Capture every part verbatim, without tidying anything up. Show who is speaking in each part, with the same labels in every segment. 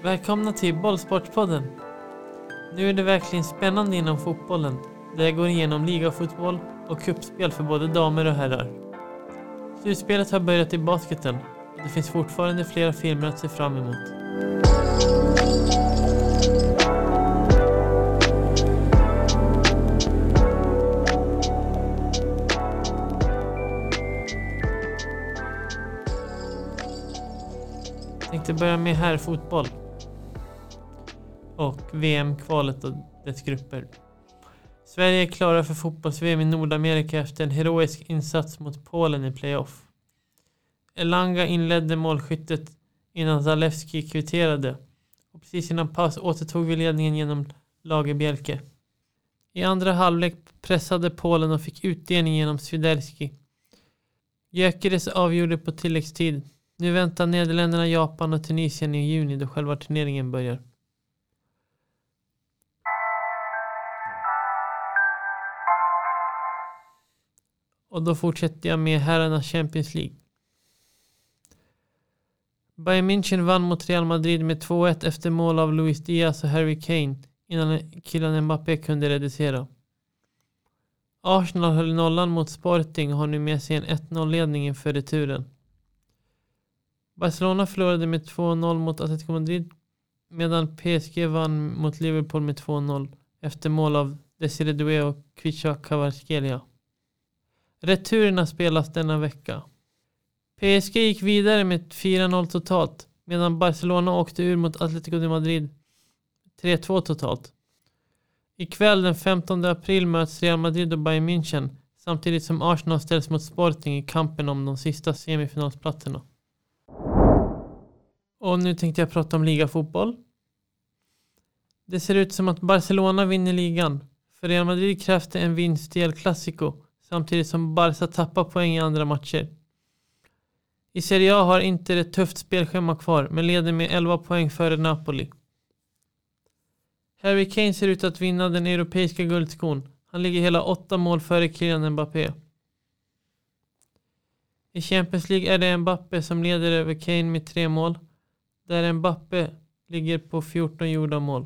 Speaker 1: Välkomna till Bollsportspodden. Nu är det verkligen spännande inom fotbollen, där jag går igenom ligafotboll och cupspel för både damer och herrar. Slutspelet har börjat i basketen och det finns fortfarande flera filmer att se fram emot. Jag tänkte börja med herrfotboll och V M-kvalet och dess grupper. Sverige är klara för fotbolls-V M i Nordamerika efter en heroisk insats mot Polen i playoff. Elanga inledde målskyttet innan Zalewski kvitterade och precis innan paus återtog vi ledningen genom Lagerbielke. I andra halvlek pressade Polen och fick utdelning genom Swiderski. Gyökeres avgjorde på tilläggstid. Nu väntar Nederländerna, Japan och Tunisien i juni då själva turneringen börjar. Och då fortsätter jag med herrarnas Champions League. Bayern München vann mot Real Madrid med två ett efter mål av Luis Diaz och Harry Kane innan killen Mbappé kunde reducera. Arsenal höll nollan mot Sporting och har nu med sig en ett noll-ledning inför returen. Barcelona förlorade med två noll mot Atletico Madrid medan P S G vann mot Liverpool med två noll efter mål av Desiree Doué och Kvicha Kvaratskhelia. Returerna spelas denna vecka. P S G gick vidare med fyra noll totalt medan Barcelona åkte ur mot Atletico de Madrid tre två totalt. Ikväll den femtonde april möts Real Madrid och Bayern München samtidigt som Arsenal ställs mot Sporting i kampen om de sista semifinalsplatserna. Och nu tänkte jag prata om ligafotboll. Det ser ut som att Barcelona vinner ligan. För Real Madrid krävs det en vinst i El Clasico samtidigt som Barca tappar poäng i andra matcher. I Serie A har inte ett tufft spelschema kvar men leder med elva poäng före Napoli. Harry Kane ser ut att vinna den europeiska guldskon. Han ligger hela åtta mål före Kylian Mbappé. I Champions League är det Mbappé som leder över Kane med tre mål. Där Mbappé ligger på fjorton gjorda mål.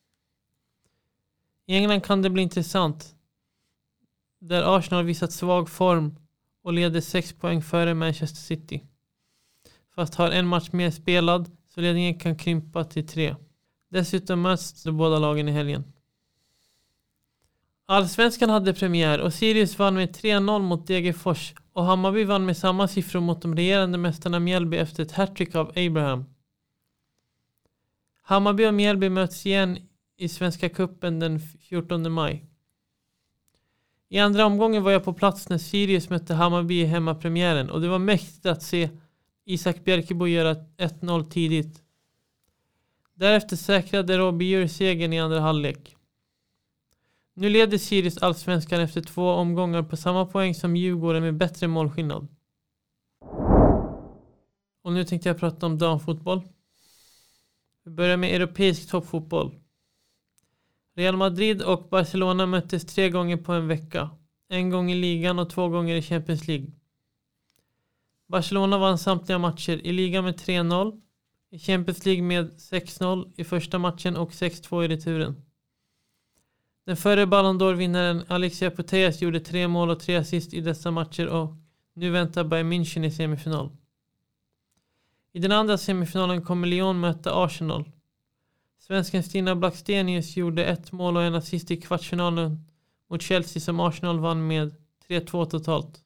Speaker 1: I England kan det bli intressant. Där Arsenal visat svag form och leder sex poäng före Manchester City. Fast har en match mer spelad så ledningen kan krympa till tre. Dessutom möts de båda lagen i helgen. Allsvenskan hade premiär och Sirius vann med tre noll mot Degerfors och Hammarby vann med samma siffror mot de regerande mästarna Mjällby efter ett hattrick av Abraham. Hammarby och Mjällby möts igen i Svenska cupen den fjortonde maj. I andra omgången var jag på plats när Sirius mötte Hammarby i hemmapremiären och det var mäktigt att se Isak Bjerkebo göra ett noll tidigt. Därefter säkrade Robbie Djur segern i andra halvlek. Nu leder Sirius allsvenskan efter två omgångar på samma poäng som Djurgården med bättre målskillnad. Och nu tänkte jag prata om damfotboll. Vi börjar med europeisk toppfotboll. Real Madrid och Barcelona möttes tre gånger på en vecka. En gång i ligan och två gånger i Champions League. Barcelona vann samtliga matcher i ligan med tre noll. I Champions League med sex noll i första matchen och sex två i returen. Den förre Ballon d'Or-vinnaren Alexia Putellas gjorde tre mål och tre assist i dessa matcher och nu väntar Bayern München i semifinal. I den andra semifinalen kommer Lyon möta Arsenal. Svensken Stina Blackstenius gjorde ett mål och en assist i kvartsfinalen mot Chelsea som Arsenal vann med tre två totalt.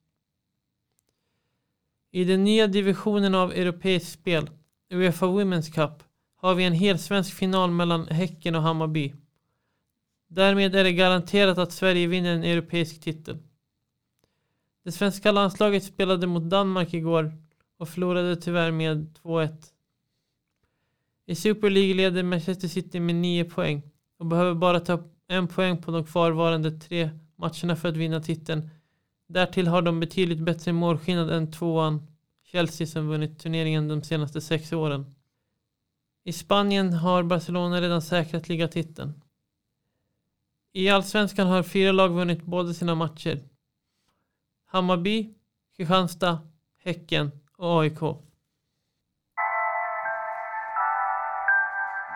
Speaker 1: I den nya divisionen av europeisk spel, UEFA Women's Cup, har vi en hel svensk final mellan Häcken och Hammarby. Därmed är det garanterat att Sverige vinner en europeisk titel. Det svenska landslaget spelade mot Danmark igår och förlorade tyvärr med två ett. I Super League leder Manchester City med nio poäng och behöver bara ta en poäng på de kvarvarande tre matcherna för att vinna titeln. Därtill har de betydligt bättre målskillnad än tvåan Chelsea som vunnit turneringen de senaste sex åren. I Spanien har Barcelona redan säkrat ligatiteln. I allsvenskan har fyra lag vunnit båda sina matcher. Hammarby, Kristianstad, Häcken och A I K.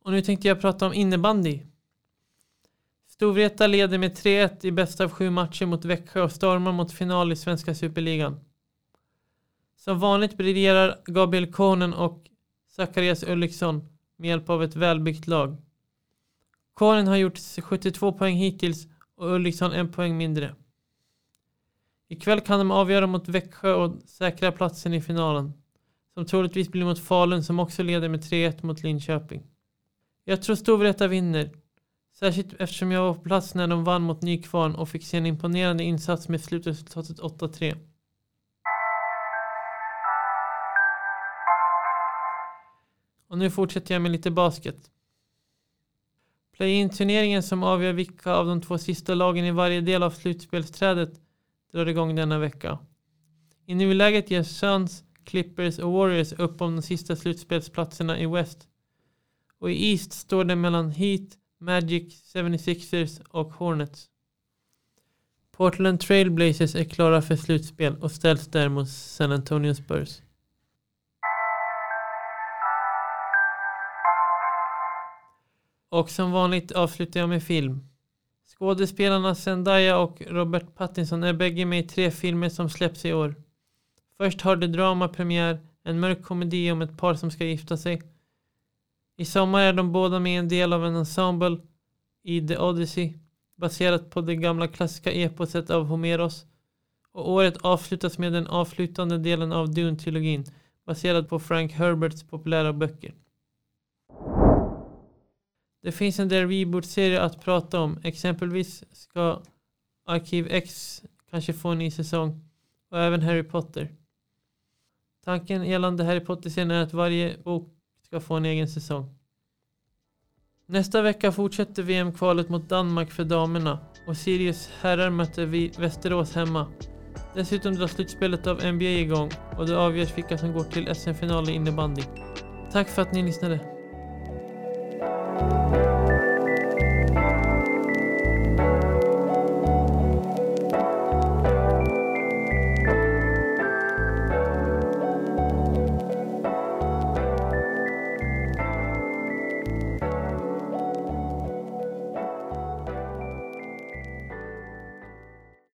Speaker 1: Och nu tänkte jag prata om innebandy. Storvreta leder med tre ett i bästa av sju matcher mot Växjö och stormar mot final i Svenska Superligan. Som vanligt briljerar Gabriel Konen och Zacharias Ulriksson med hjälp av ett välbyggt lag. Konen har gjort sjuttiotvå poäng hittills och Ulriksson en poäng mindre. Ikväll kan de avgöra mot Växjö och säkra platsen i finalen, som troligtvis blir mot Falun som också leder med tre ett mot Linköping. Jag tror Storvreta vinner, särskilt eftersom jag var på plats när de vann mot Nykvarn och fick se en imponerande insats med slutresultatet åtta tre. Och nu fortsätter jag med lite basket. Play-in-turneringen som avgör vilka av de två sista lagen i varje del av slutspelsträdet drar igång denna vecka. I nuläget ger Suns, Clippers och Warriors upp om de sista slutspelsplatserna i West. Och i East står det mellan Heat, Magic, seventy-sixers och Hornets. Portland Trail Blazers är klara för slutspel och ställs där mot San Antonio Spurs. Och som vanligt avslutar jag med film. Skådespelarna Zendaya och Robert Pattinson är bägge med i tre filmer som släpps i år. Först har det dramapremiär, en mörk komedi om ett par som ska gifta sig. I sommar är de båda med en del av en ensemble i The Odyssey, baserat på det gamla klassiska eposet av Homeros. Och året avslutas med den avslutande delen av Dune-trilogin, baserad på Frank Herberts populära böcker. Det finns en del reboot-serier att prata om. Exempelvis ska Arkiv X kanske få en ny säsong. Och även Harry Potter. Tanken gällande Harry Potter-serien är att varje bok ska få en egen säsong. Nästa vecka fortsätter V M-kvalet mot Danmark för damerna. Och Sirius herrar möter vi Västerås hemma. Dessutom drar slutspelet av N B A igång. Och det avgörs vilka som går till S M-final i innebandy. Tack för att ni lyssnade.